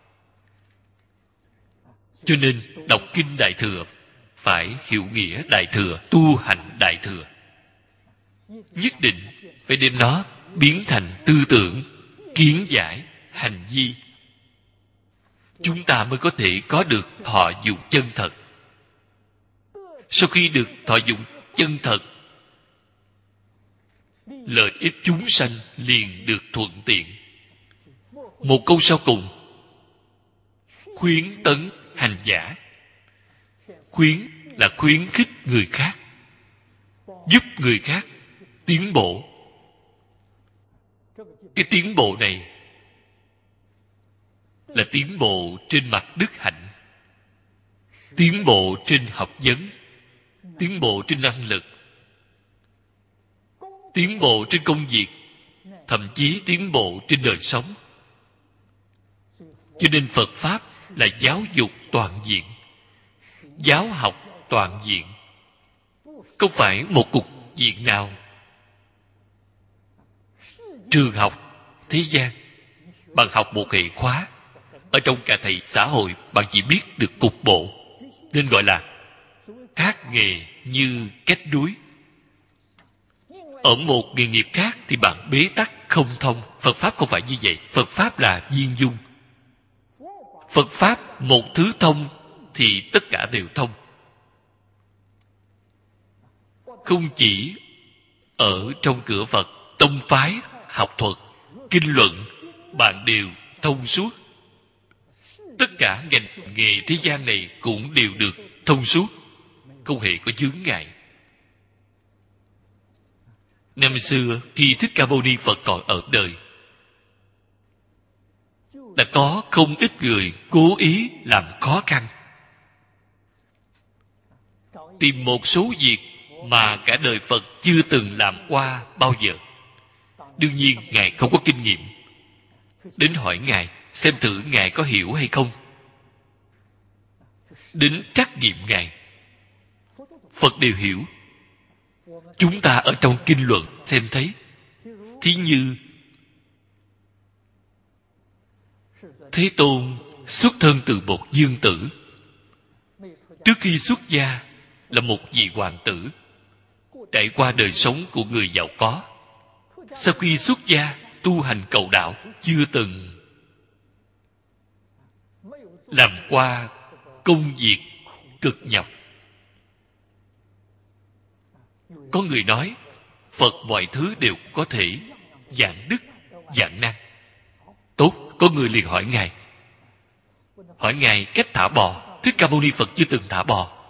Cho nên đọc kinh Đại Thừa phải hiểu nghĩa Đại Thừa, tu hành Đại Thừa. Nhất định phải đem nó biến thành tư tưởng, kiến giải, hành vi. Chúng ta mới có thể có được thọ dụng chân thật. Sau khi được thọ dụng chân thật, lợi ích chúng sanh liền được thuận tiện. Một câu sau cùng: khuyến tấn hành giả. Khuyến là khuyến khích người khác, giúp người khác tiến bộ. Cái tiến bộ này là tiến bộ trên mặt đức hạnh, tiến bộ trên học vấn, tiến bộ trên năng lực, tiến bộ trên công việc, thậm chí tiến bộ trên đời sống. Cho nên Phật Pháp là giáo dục toàn diện, giáo học toàn diện, không phải một cục diện nào. Trường học thế gian, bạn học một hệ khóa, ở trong cả thầy xã hội bạn chỉ biết được cục bộ, nên gọi là khác nghề như cách đuối. Ở một nghề nghiệp khác thì bạn bế tắc không thông. Phật Pháp không phải như vậy. Phật Pháp là viên dung. Phật Pháp một thứ thông thì tất cả đều thông. Không chỉ ở trong cửa Phật, tông phái, học thuật, kinh luận, bạn đều thông suốt. Tất cả ngành nghề thế gian này cũng đều được thông suốt. không hề có chướng ngại. Năm xưa khi Thích Ca Mâu Ni Phật còn ở đời, đã có không ít người cố ý làm khó khăn, tìm một số việc mà cả đời Phật chưa từng làm qua bao giờ. Đương nhiên Ngài không có kinh nghiệm, đến hỏi Ngài xem thử Ngài có hiểu hay không, đến trắc nghiệm Ngài. Phật đều hiểu. Chúng ta ở trong kinh luận xem thấy, thí như Thế Tôn xuất thân từ một dương tử, trước khi xuất gia là một vị hoàng tử, trải qua đời sống của người giàu có. Sau khi xuất gia tu hành cầu đạo, chưa từng làm qua công việc cực nhọc. Có người nói Phật mọi thứ đều có thể dạng đức, dạng năng. Tốt, có người liền hỏi Ngài cách thả bò. Thích Ca Mâu Ni Phật chưa từng thả bò.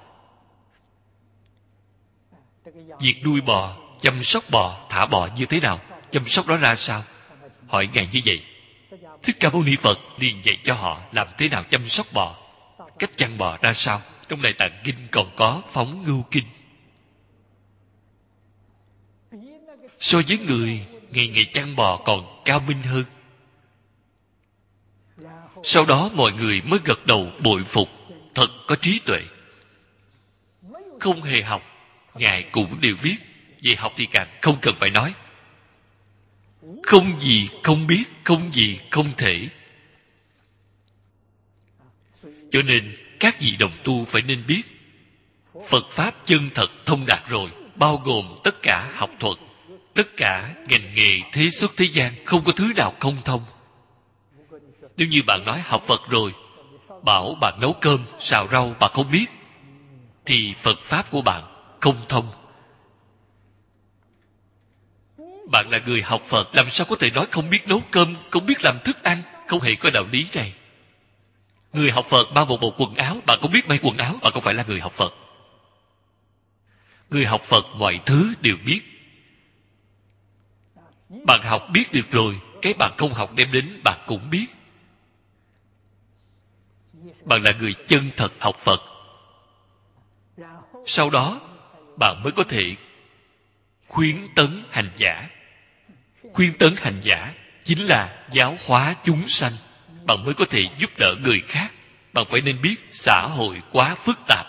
Việc nuôi bò, chăm sóc bò, thả bò như thế nào, chăm sóc nó ra sao? Hỏi Ngài như vậy. Thích Ca Mâu Ni Phật liền dạy cho họ làm thế nào chăm sóc bò, cách chăn bò ra sao. Trong Đại Tạng Kinh còn có Phóng Ngưu Kinh. So với người ngày ngày chăn bò còn cao minh hơn. Sau đó mọi người mới gật đầu bội phục, thật có trí tuệ. Không hề học, Ngài cũng đều biết. Về học thì càng không cần phải nói. Không gì không biết, không gì không thể. Cho nên các vị đồng tu phải nên biết, Phật Pháp chân thật thông đạt rồi, bao gồm tất cả học thuật, tất cả ngành nghề thế xuất thế gian, không có thứ nào không thông. Nếu như bạn nói học Phật rồi, bảo bạn nấu cơm, xào rau bạn không biết, thì Phật Pháp của bạn không thông. Bạn là người học Phật, làm sao có thể nói không biết nấu cơm, không biết làm thức ăn? Không hề có đạo lý này. Người học Phật mang một bộ quần áo, bạn không biết may quần áo, bạn không phải là người học Phật. Người học Phật mọi thứ đều biết. Bạn học biết được rồi, cái bạn không học đem đến bạn cũng biết. Bạn là người chân thật học Phật. Sau đó bạn mới có thể khuyến tấn hành giả. Khuyến tấn hành giả chính là giáo hóa chúng sanh. Bạn mới có thể giúp đỡ người khác. Bạn phải nên biết xã hội quá phức tạp.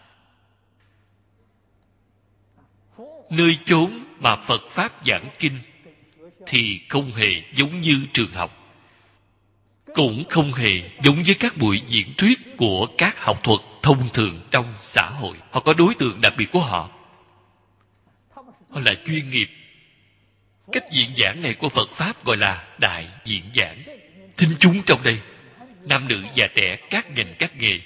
Nơi chốn mà Phật Pháp giảng kinh thì không hề giống như trường học, cũng không hề giống với các buổi diễn thuyết của các học thuật thông thường trong xã hội. Họ có đối tượng đặc biệt của họ. Họ là chuyên nghiệp. Cách diễn giảng này của Phật Pháp gọi là đại diễn giảng. Thính chúng trong đây, nam nữ già trẻ, các ngành các nghề.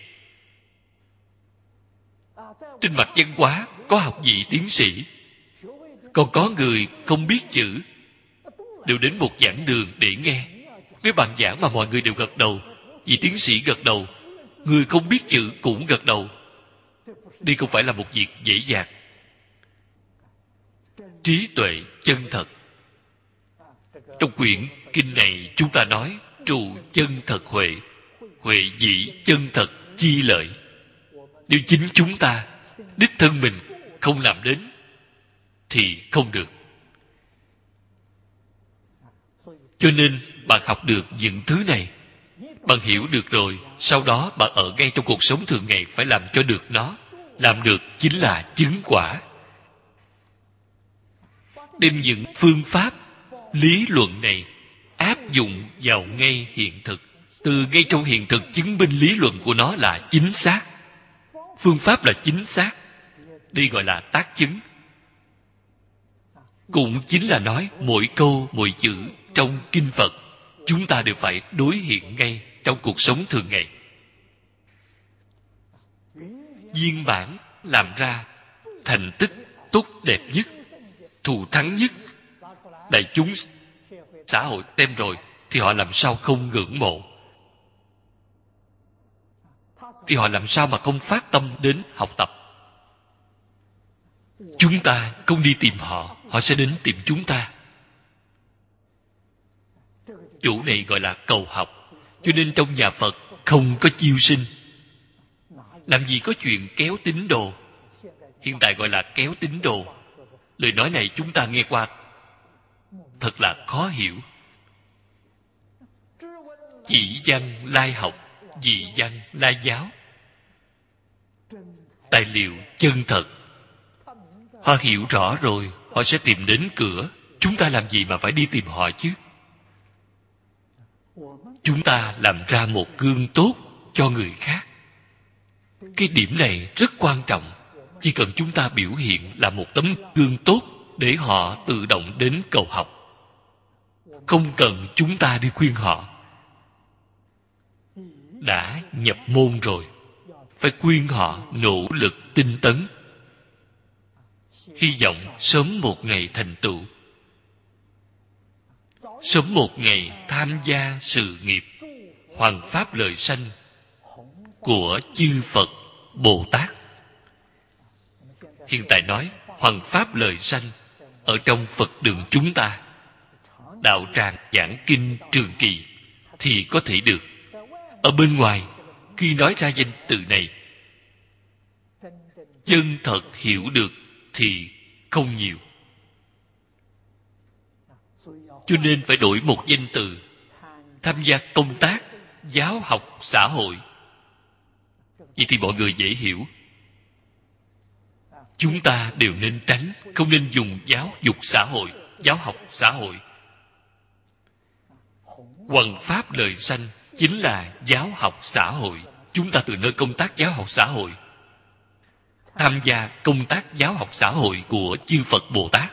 Trên mặt văn hóa có học vị tiến sĩ, còn có người không biết chữ, đều đến một giảng đường để nghe. Nếu bạn giảng mà mọi người đều gật đầu, vị tiến sĩ gật đầu, người không biết chữ cũng gật đầu, đây không phải là một việc dễ dàng. Trí tuệ chân thật. Trong quyển kinh này chúng ta nói trụ chân thật huệ, huệ dĩ chân thật chi lợi. Nếu chính chúng ta đích thân mình không làm đến thì không được. Cho nên bạn học được những thứ này, bạn hiểu được rồi, sau đó bạn ở ngay trong cuộc sống thường ngày phải làm cho được nó. Làm được chính là chứng quả. Đem những phương pháp, lý luận này áp dụng vào ngay hiện thực. Từ ngay trong hiện thực chứng minh lý luận của nó là chính xác. Phương pháp là chính xác. Đây gọi là tác chứng. Cũng chính là nói mỗi câu, mỗi chữ trong kinh Phật chúng ta đều phải đối hiện ngay trong cuộc sống thường ngày. Viên mãn làm ra thành tích tốt đẹp nhất, thù thắng nhất, đại chúng xã hội xem rồi thì họ làm sao không ngưỡng mộ, thì họ làm sao mà không phát tâm đến học tập. Chúng ta không đi tìm họ, họ sẽ đến tìm chúng ta. Chỗ này gọi là cầu học. Cho nên trong nhà Phật không có chiêu sinh. Làm gì có chuyện kéo tín đồ. Hiện tại gọi là kéo tín đồ. Lời nói này chúng ta nghe qua thật là khó hiểu. Chỉ văn lai học, dị văn lai giáo. Tài liệu chân thật. Họ hiểu rõ rồi, họ sẽ tìm đến cửa. Chúng ta làm gì mà phải đi tìm họ chứ? Chúng ta làm ra một gương tốt cho người khác. Cái điểm này rất quan trọng. Chỉ cần chúng ta biểu hiện là một tấm gương tốt để họ tự động đến cầu học. Không cần chúng ta đi khuyên họ. Đã nhập môn rồi, phải khuyên họ nỗ lực tinh tấn. Hy vọng sớm một ngày thành tựu, sớm một ngày tham gia sự nghiệp hoằng pháp lợi sanh của chư Phật Bồ Tát. Hiện tại nói hoằng pháp lợi sanh ở trong Phật đường chúng ta, đạo tràng giảng kinh trường kỳ thì có thể được. Ở bên ngoài, khi nói ra danh từ này, chân thật hiểu được thì không nhiều. Cho nên phải đổi một danh từ. Tham gia công tác giáo học xã hội. Vậy thì mọi người dễ hiểu. Chúng ta đều nên tránh, không nên dùng giáo dục xã hội, giáo học xã hội. Hoằng pháp lợi sanh chính là giáo học xã hội. Chúng ta từ nơi công tác giáo học xã hội, tham gia công tác giáo học xã hội của chư Phật Bồ Tát.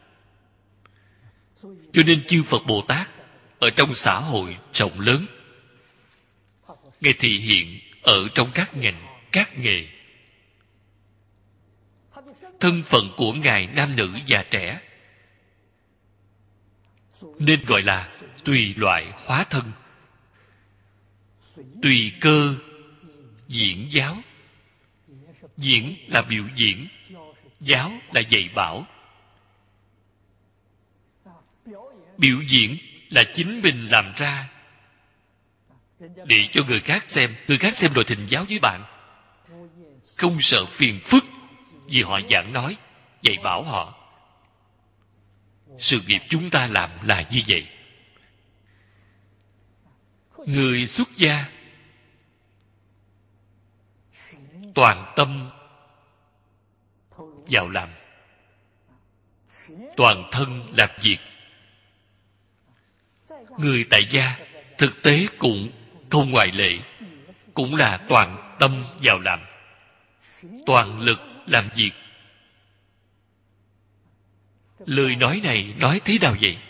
Cho nên chư Phật Bồ Tát ở trong xã hội rộng lớn, Ngài thị hiện ở trong các ngành, các nghề. Thân phận của Ngài nam nữ già trẻ nên gọi là tùy loại hóa thân, tùy cơ diễn giáo. Diễn là biểu diễn, giáo là dạy bảo. Biểu diễn là chính mình làm ra để cho người khác xem. Người khác xem rồi thỉnh giáo với bạn, không sợ phiền phức vì họ giảng nói, dạy bảo họ. Sự nghiệp chúng ta làm là như vậy. Người xuất gia toàn tâm vào làm, toàn thân làm việc. Người tại gia thực tế cũng không ngoại lệ, cũng là toàn tâm vào làm, toàn lực làm việc. Lời nói này nói thế nào vậy?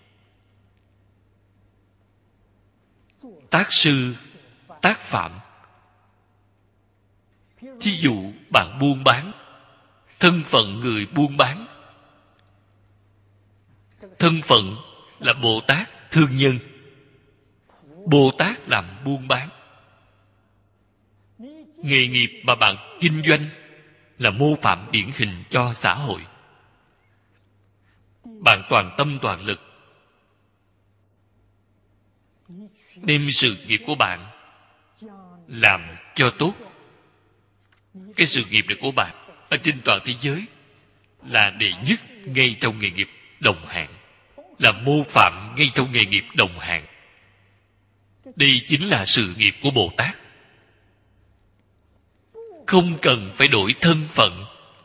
Tác sư, tác phạm. Thí dụ bạn buôn bán, thân phận người buôn bán, thân phận là Bồ Tát thương nhân. Bồ Tát làm buôn bán. Nghề nghiệp mà bạn kinh doanh là mô phạm điển hình cho xã hội. Bạn toàn tâm toàn lực đem sự nghiệp của bạn làm cho tốt. Cái sự nghiệp này của bạn ở trên toàn thế giới là đệ nhất ngay trong nghề nghiệp đồng hạng, là mô phạm ngay trong nghề nghiệp đồng hạng. Đây chính là sự nghiệp của Bồ Tát. Không cần phải đổi thân phận,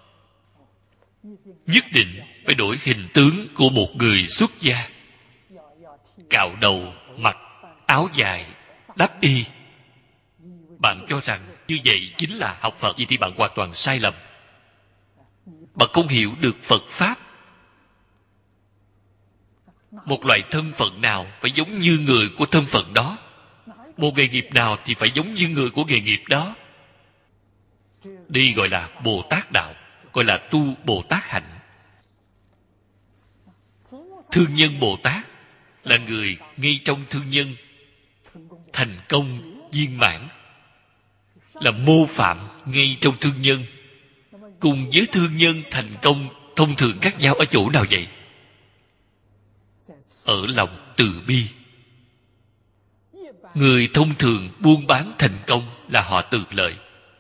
nhất định phải đổi hình tướng của một người xuất gia. Cạo đầu, mặc áo dài, đắp y. Bạn cho rằng như vậy chính là học Phật, vậy thì bạn hoàn toàn sai lầm. Bạn không hiểu được Phật Pháp. Một loại thân phận nào phải giống như người của thân phận đó, một nghề nghiệp nào thì phải giống như người của nghề nghiệp đó. Đây gọi là Bồ Tát đạo, gọi là tu Bồ Tát hạnh. Thương nhân Bồ Tát là người ngay trong thương nhân thành công viên mãn, là mô phạm ngay trong thương nhân, cùng với thương nhân thành công thông thường khác nhau ở chỗ nào vậy? Ở lòng từ bi. Người thông thường buôn bán thành công là họ từ lợi.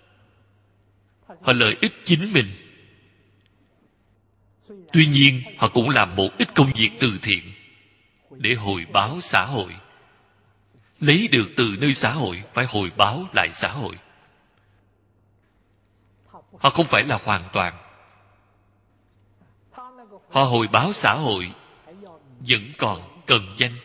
Họ lợi ích chính mình. Tuy nhiên, họ cũng làm một ít công việc từ thiện để hồi báo xã hội. Lấy được từ nơi xã hội phải hồi báo lại xã hội. Họ không phải là hoàn toàn. Họ hồi báo xã hội vẫn còn cần danh,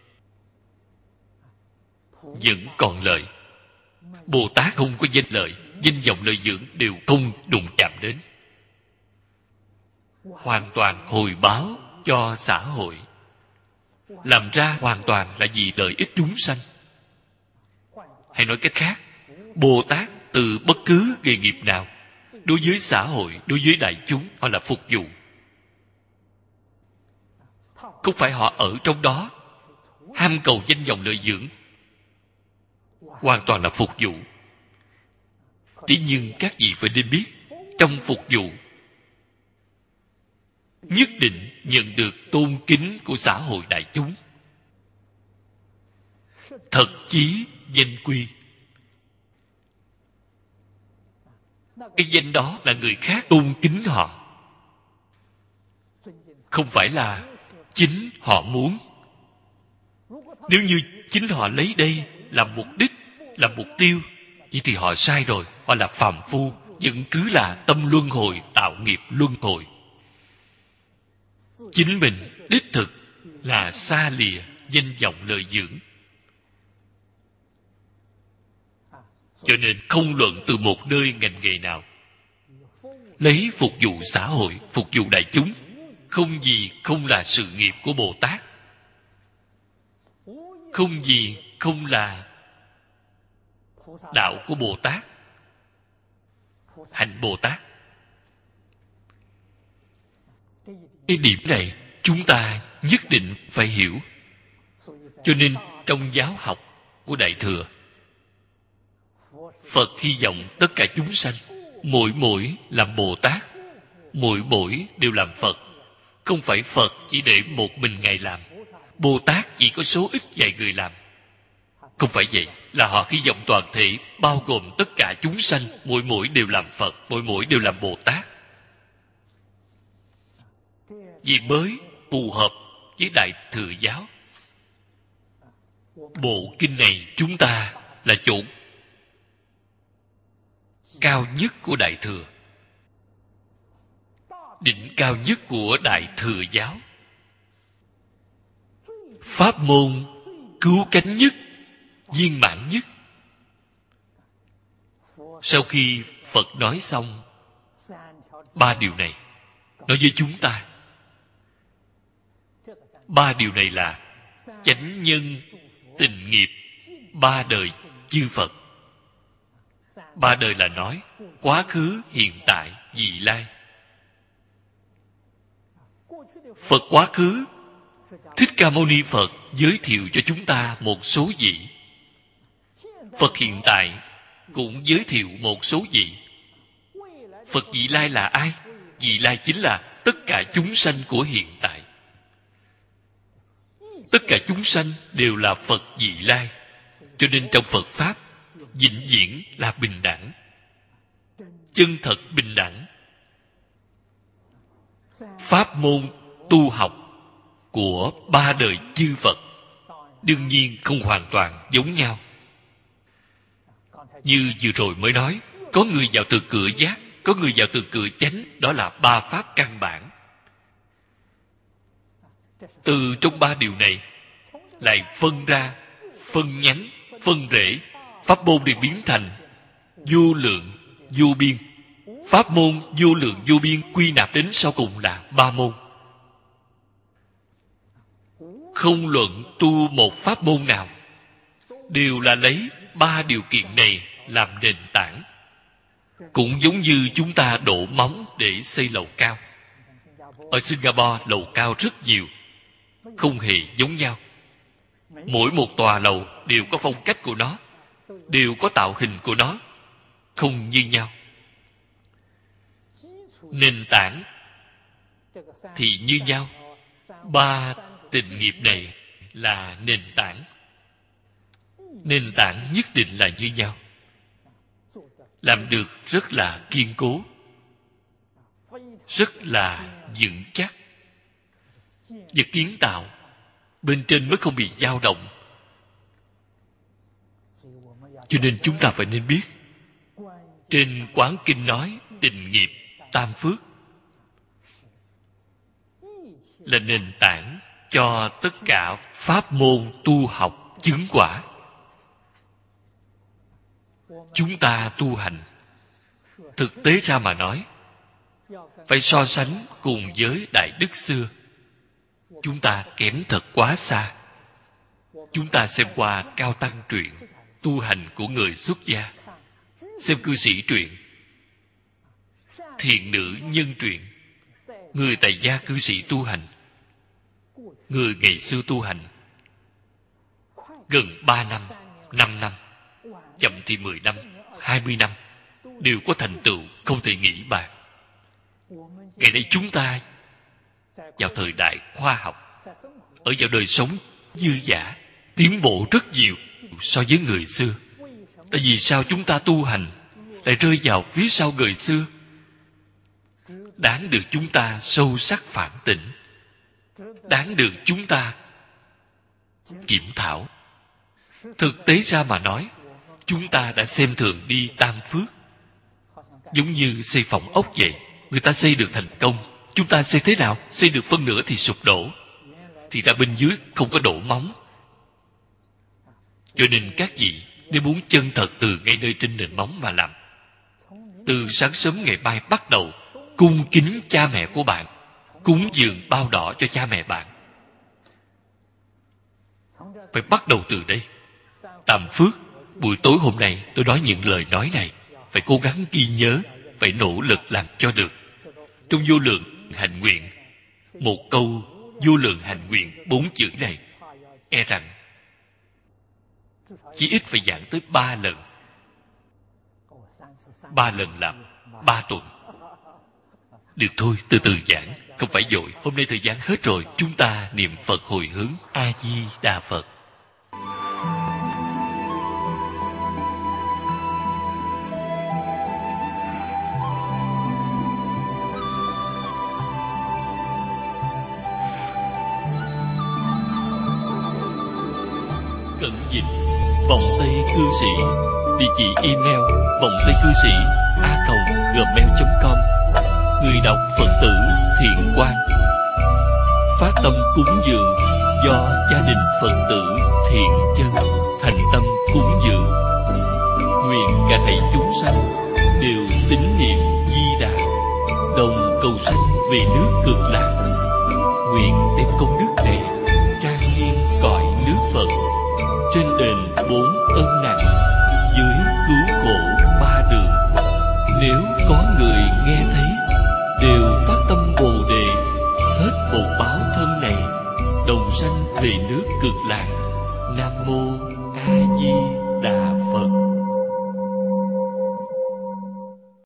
vẫn còn lợi. Bồ Tát không có danh lợi, danh vọng lợi dưỡng đều không đụng chạm đến. Hoàn toàn hồi báo cho xã hội. Làm ra hoàn toàn là vì lợi ích chúng sanh. Hay nói cách khác, Bồ Tát từ bất cứ nghề nghiệp nào, đối với xã hội, đối với đại chúng, họ là phục vụ. Không phải họ ở trong đó ham cầu danh vọng lợi dưỡng. Hoàn toàn là phục vụ. Tuy nhiên các vị phải nên biết, trong phục vụ nhất định nhận được tôn kính của xã hội đại chúng. Thật chí danh quy. Cái danh đó là người khác tôn kính họ, không phải là chính họ muốn. Nếu như chính họ lấy đây làm mục đích, làm mục tiêu, vậy thì họ sai rồi. Họ là phàm phu, vẫn cứ là tâm luân hồi, tạo nghiệp luân hồi. Chính mình đích thực là xa lìa danh vọng lợi dưỡng. Cho nên không luận từ một nơi ngành nghề nào, lấy phục vụ xã hội, phục vụ đại chúng, không gì không là sự nghiệp của Bồ Tát. Không gì không là đạo của Bồ Tát, hạnh Bồ Tát. Cái điểm này chúng ta nhất định phải hiểu. Cho nên trong giáo học của Đại Thừa, Phật hy vọng tất cả chúng sanh mỗi mỗi làm Bồ Tát, mỗi mỗi đều làm Phật. Không phải Phật chỉ để một mình Ngài làm, Bồ Tát chỉ có số ít vài người làm. Không phải vậy, là họ hy vọng toàn thể bao gồm tất cả chúng sanh mỗi mỗi đều làm Phật, mỗi mỗi đều làm Bồ Tát. Vì mới phù hợp với Đại Thừa giáo. Bộ kinh này chúng ta là chỗ cao nhất của Đại Thừa, đỉnh cao nhất của Đại Thừa giáo. Pháp môn cứu cánh nhất, viên mãn nhất. Sau khi Phật nói xong ba điều này, nói với chúng ta, ba điều này là chánh nhân tình nghiệp ba đời chư Phật. Ba đời là nói quá khứ, hiện tại, vị lai. Phật quá khứ, Thích Ca Mâu Ni Phật giới thiệu cho chúng ta một số vị. Phật hiện tại cũng giới thiệu một số vị. Phật vị lai là ai? Vị lai chính là tất cả chúng sanh của hiện tại. Tất cả chúng sanh đều là Phật vị lai. Cho nên trong Phật Pháp vĩnh viễn là bình đẳng, chân thật bình đẳng. Pháp môn tu học của ba đời chư Phật đương nhiên không hoàn toàn giống nhau. Như vừa rồi mới nói, có người vào từ cửa giác, có người vào từ cửa chánh. Đó là ba pháp căn bản. Từ trong ba điều này lại phân ra, phân nhánh, phân rễ. Pháp môn được biến thành vô lượng, vô biên. Pháp môn vô lượng, vô biên quy nạp đến sau cùng là ba môn. Không luận tu một pháp môn nào, đều là lấy ba điều kiện này làm nền tảng. Cũng giống như chúng ta đổ móng để xây lầu cao. Ở Singapore lầu cao rất nhiều, không hề giống nhau. Mỗi một tòa lầu đều có phong cách của nó, đều có tạo hình của nó, không như nhau. nền tảng thì như nhau. 3 tịnh nghiệp này là nền tảng. Nền tảng nhất định là như nhau. Làm được rất là kiên cố, rất là vững chắc. Và kiến tạo bên trên mới không bị dao động. Cho nên chúng ta phải nên biết, trên Quán Kinh nói tịnh nghiệp tam phước là nền tảng cho tất cả pháp môn tu học chứng quả. Chúng ta tu hành, thực tế ra mà nói, phải so sánh cùng với đại đức xưa. Chúng ta kém thật quá xa. Chúng ta xem qua Cao Tăng truyện tu hành của người xuất gia, xem cư sĩ truyện, thiện nữ nhân truyện, người tại gia cư sĩ tu hành, người ngày xưa tu hành gần 3 năm, 5 năm, chậm thì 10 năm, 20 năm, đều có thành tựu không thể nghĩ bàn. Ngày nay chúng ta vào thời đại khoa học, ở vào đời sống dư dả, tiến bộ rất nhiều so với người xưa. Tại vì sao chúng ta tu hành lại rơi vào phía sau người xưa? Đáng được chúng ta sâu sắc phản tỉnh, đáng được chúng ta kiểm thảo. Thực tế ra mà nói, chúng ta đã xem thường đi tam phước. Giống như xây phòng ốc vậy, người ta xây được thành công, chúng ta xây thế nào? Xây được phân nửa thì sụp đổ, thì ra bên dưới không có đổ móng. Cho nên các vị nếu muốn chân thật từ ngay nơi trên nền móng mà làm, từ sáng sớm ngày mai bắt đầu cung kính cha mẹ của bạn, cúng dường bao đỏ cho cha mẹ bạn. Phải bắt đầu từ đây. Tam phước, buổi tối hôm nay tôi nói những lời nói này, phải cố gắng ghi nhớ, phải nỗ lực làm cho được. Trong vô lượng hạnh nguyện, một câu vô lượng hạnh nguyện 4 chữ này, e rằng chỉ ít phải giảng tới 3 lần. 3 lần là 3 tuần. Được thôi, từ từ giảng, không phải vội. Hôm nay thời gian hết rồi, chúng ta niệm Phật hồi hướng. A Di Đà Phật. Cẩn dịch Vọng Tây Cư Sĩ. Địa chỉ email vongtaycư sĩ@gmail.com. Người đọc Phật tử Thiện Quang. Phát tâm cúng dường do gia đình Phật tử Thiện Chân thành tâm cúng dường. Nguyện cả thảy chúng sanh đều tín niệm Di Đà, đồng cầu sanh về nước Cực Lạc. Nguyện đem công đức này trang nghiêm cõi nước Phật, trên đền 4 ân nặng, dưới cứu khổ 3 đường. Nếu có người nghe thấy, đều phát tâm Bồ Đề, hết bột báo thân này, đồng sanh về nước Cực Lạc. Nam mô A Di Đà Phật.